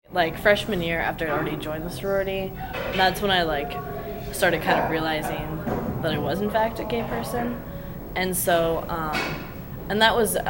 Like freshman year, after I'd already joined the sorority, that's when I like started kind of realizing that I was in fact a gay person, and so and that was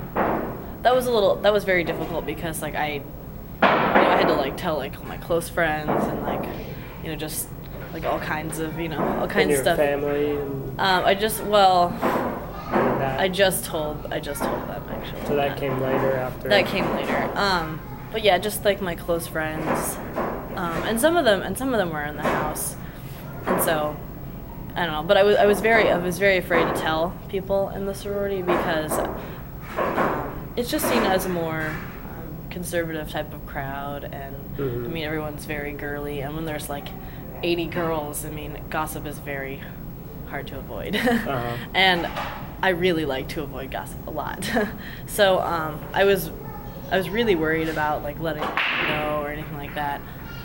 very difficult because like I had to like tell like all my close friends and like just like all kinds of all kinds And of your stuff. family and I just that. I just told them actually. So that came later after. That came later. But yeah, just like my close friends, and some of them were in the house, and so I don't know. But I was very afraid to tell people in the sorority because it's just seen as a more conservative type of crowd, and I mean everyone's very girly, and when there's like 80 girls, I mean gossip is very hard to avoid, and I really like to avoid gossip a lot. So I was really worried about like letting people know or anything like that,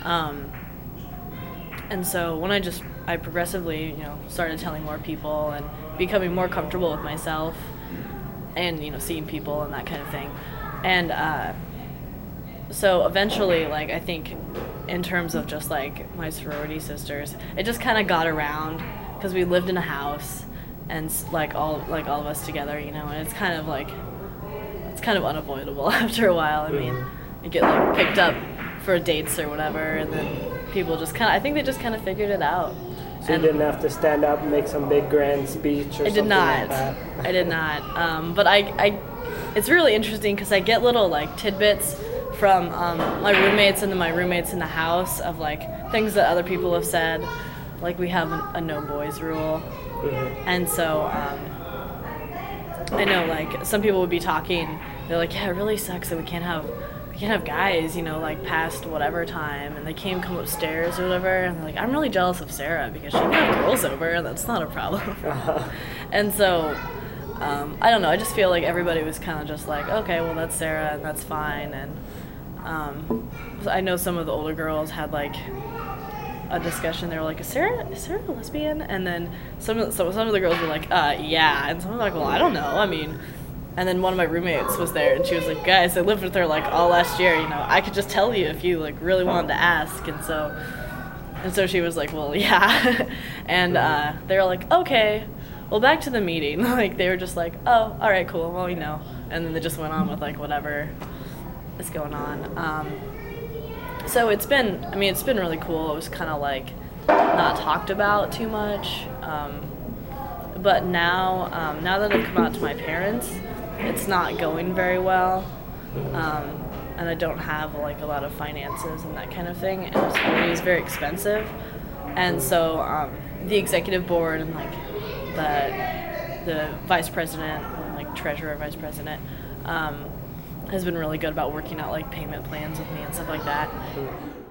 and so when I progressively started telling more people and becoming more comfortable with myself, and seeing people and that kind of thing, and so eventually, like I think in terms of just like my sorority sisters, it just kind of got around because we lived in a house and like all of us together, and it's kind of unavoidable after a while. I mean, you get like picked up for dates or whatever, and then people just I think they just kind of figured it out. So you didn't have to stand up and make some big grand speech or something like that? I did not. But I it's really interesting because I get little like tidbits from my roommates and my roommates in the house of like things that other people have said. Like we have a no boys rule, and so I know like some people would be talking. They're like, yeah, it really sucks that we can't have guys, like past whatever time, and they can't come upstairs or whatever. And they're like, I'm really jealous of Sarah because she can have girls over, and that's not a problem. And so I don't know. I just feel like everybody was kind of just like, okay, well that's Sarah, and that's fine. And I know some of the older girls had like a discussion. They were like, is Sarah a lesbian? And then some of the girls were like, yeah. And some were like, well, I don't know. I mean, and then one of my roommates was there, and she was like, guys, I lived with her like all last year. I could just tell you if you like really wanted to ask. And so she was like, well, yeah. And they were like, okay, well, back to the meeting. Like they were just like, oh, all right, cool. Well, and then they just went on with like whatever is going on. So it's been really cool. It was kind of like not talked about too much. But now that I've come out to my parents, it's not going very well. And I don't have like a lot of finances and that kind of thing. And it was very expensive. And so the executive board and like the vice president, like treasurer, vice president, has been really good about working out like payment plans with me and stuff like that.